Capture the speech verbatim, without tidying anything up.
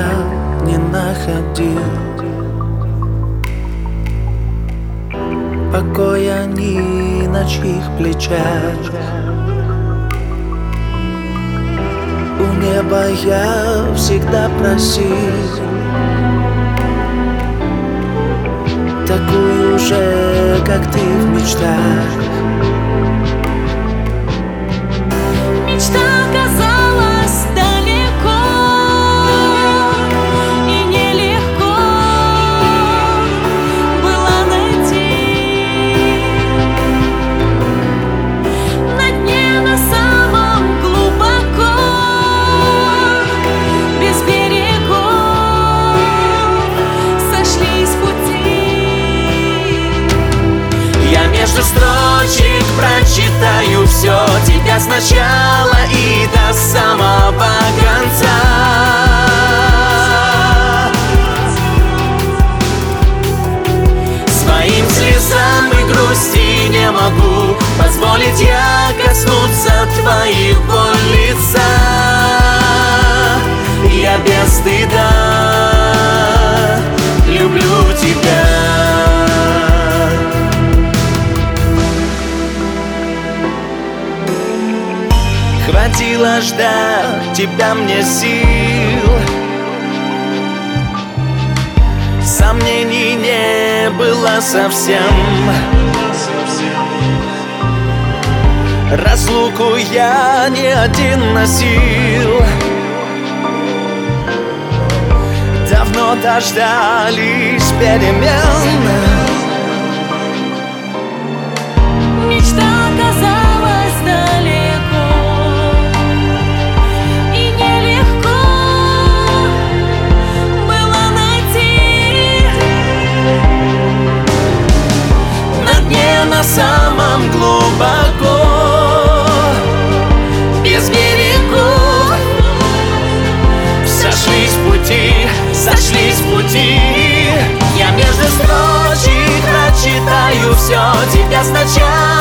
не находил покоя ни на чьих плечах. У неба я всегда просил такую же, как ты в мечтах. Мечта оказалась далеко, и нелегко было найти на дне, на самом глубоко, без берегов сошлись пути. Я между строчек прочитаю все тебя сначала и до самого конца. Своим слезам и грусти не могу позволить я коснуться твоего лица. Я без стыда люблю тебя. Хватило ждать тебя мне сил, сомнений не было совсем. Разлуку я не один носил, давно дождались перемен. Мечта оказалась далеко, и нелегко было найти На дне, на самом глубоко, без берегов сошлись пути, сошлись пути. Я между строчек прочитаю все тебя сначала